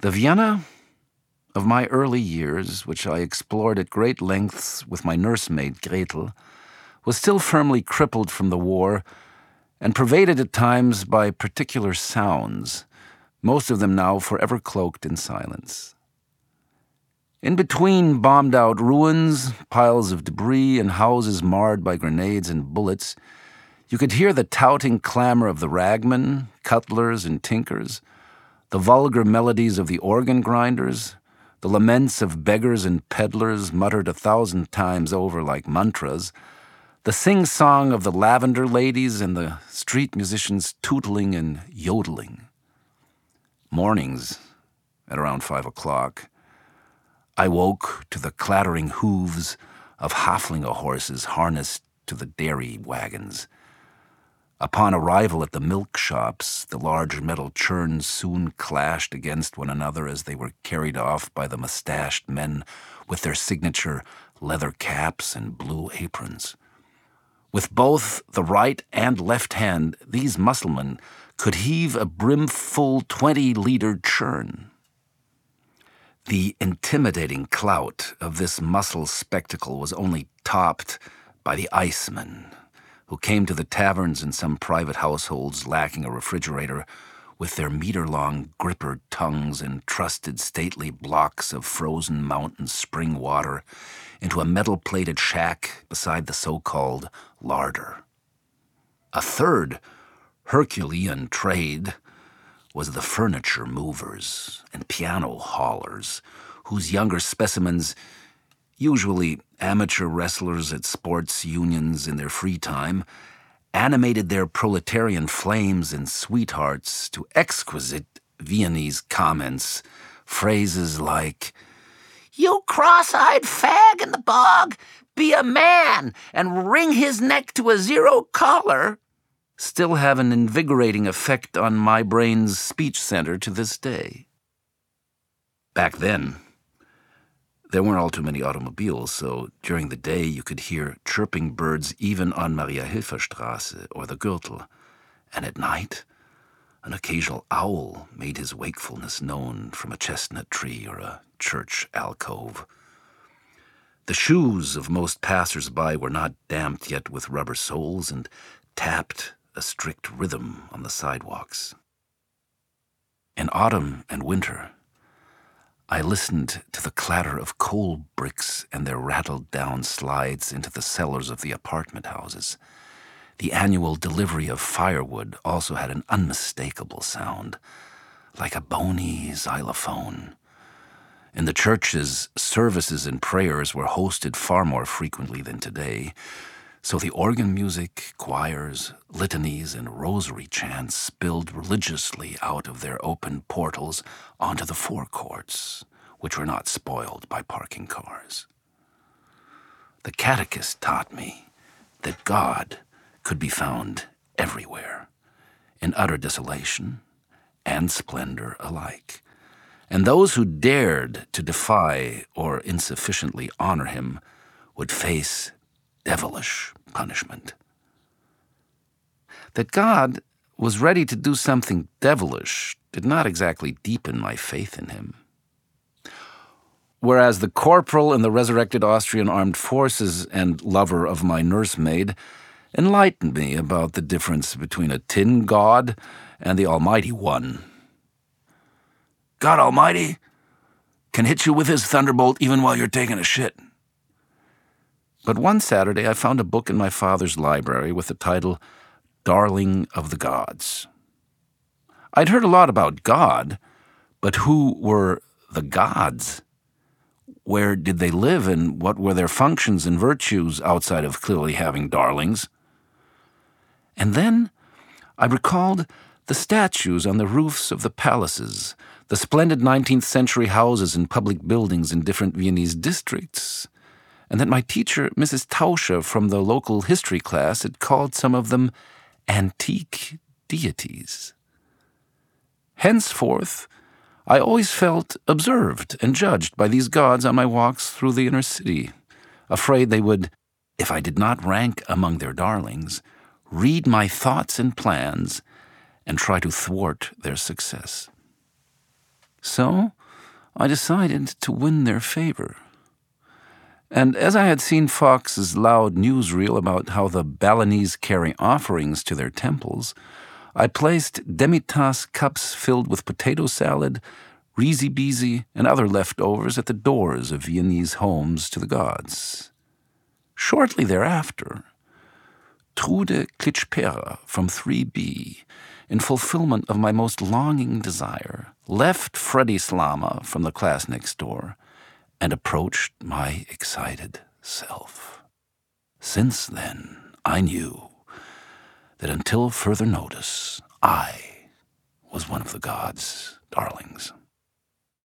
The Vienna of my early years, which I explored at great lengths with my nursemaid Gretel, was still firmly crippled from the war and pervaded at times by particular sounds, most of them now forever cloaked in silence. In between bombed-out ruins, piles of debris, and houses marred by grenades and bullets, you could hear the touting clamor of the ragmen, cutlers, and tinkers, the vulgar melodies of the organ grinders, the laments of beggars and peddlers muttered 1,000 times over like mantras, the sing-song of the lavender ladies and the street musicians tootling and yodeling. Mornings, at around 5 o'clock, I woke to the clattering hooves of Haflinger horses harnessed to the dairy wagons. Upon arrival at the milk shops, the large metal churns soon clashed against one another as they were carried off by the mustached men with their signature leather caps and blue aprons. With both the right and left hand, these Mussulmen could heave a brimful 20-liter churn. The intimidating clout of this muscle spectacle was only topped by the icemen, who came to the taverns in some private households lacking a refrigerator, with their meter-long gripper tongues entrusted stately blocks of frozen mountain spring water into a metal-plated shack beside the so-called larder. A third Herculean trade was the furniture movers and piano haulers, whose younger specimens, usually amateur wrestlers at sports unions in their free time, animated their proletarian flames and sweethearts to exquisite Viennese comments, phrases like, "You cross-eyed fag in the bog, be a man and wring his neck to a zero collar," still have an invigorating effect on my brain's speech center to this day. Back then, there weren't all too many automobiles, so during the day you could hear chirping birds even on Maria-Hilfer-Straße or the Gürtel, and at night, an occasional owl made his wakefulness known from a chestnut tree or a church alcove. The shoes of most passers-by were not damped yet with rubber soles and tapped a strict rhythm on the sidewalks. In autumn and winter, I listened to the clatter of coal bricks and their rattled-down slides into the cellars of the apartment houses. The annual delivery of firewood also had an unmistakable sound, like a bony xylophone. In the churches, services and prayers were hosted far more frequently than today, so the organ music, choirs, litanies, and rosary chants spilled religiously out of their open portals onto the forecourts, which were not spoiled by parking cars. The catechist taught me that God could be found everywhere, in utter desolation and splendor alike, and those who dared to defy or insufficiently honor him would face devilish punishment. That God was ready to do something devilish did not exactly deepen my faith in him. Whereas the corporal in the resurrected Austrian armed forces and lover of my nursemaid enlightened me about the difference between a tin god and the Almighty One. God Almighty can hit you with his thunderbolt even while you're taking a shit. But one Saturday I found a book in my father's library with the title Darling of the Gods. I'd heard a lot about God, but who were the gods? Where did they live, and what were their functions and virtues outside of clearly having darlings? And then I recalled the statues on the roofs of the palaces, the splendid 19th century houses and public buildings in different Viennese districts, and that my teacher, Mrs. Tauscher, from the local history class, had called some of them antique deities. Henceforth, I always felt observed and judged by these gods on my walks through the inner city, afraid they would, if I did not rank among their darlings, read my thoughts and plans and try to thwart their success. So, I decided to win their favor. And as I had seen Fox's loud newsreel about how the Balinese carry offerings to their temples, I placed demi-tasse cups filled with potato salad, rizi-bizi, and other leftovers at the doors of Viennese homes to the gods. Shortly thereafter, Trude Klitschpera from 3B, in fulfillment of my most longing desire, left Freddie Slama from the class next door and approached my excited self. Since then, I knew that until further notice, I was one of the gods' darlings.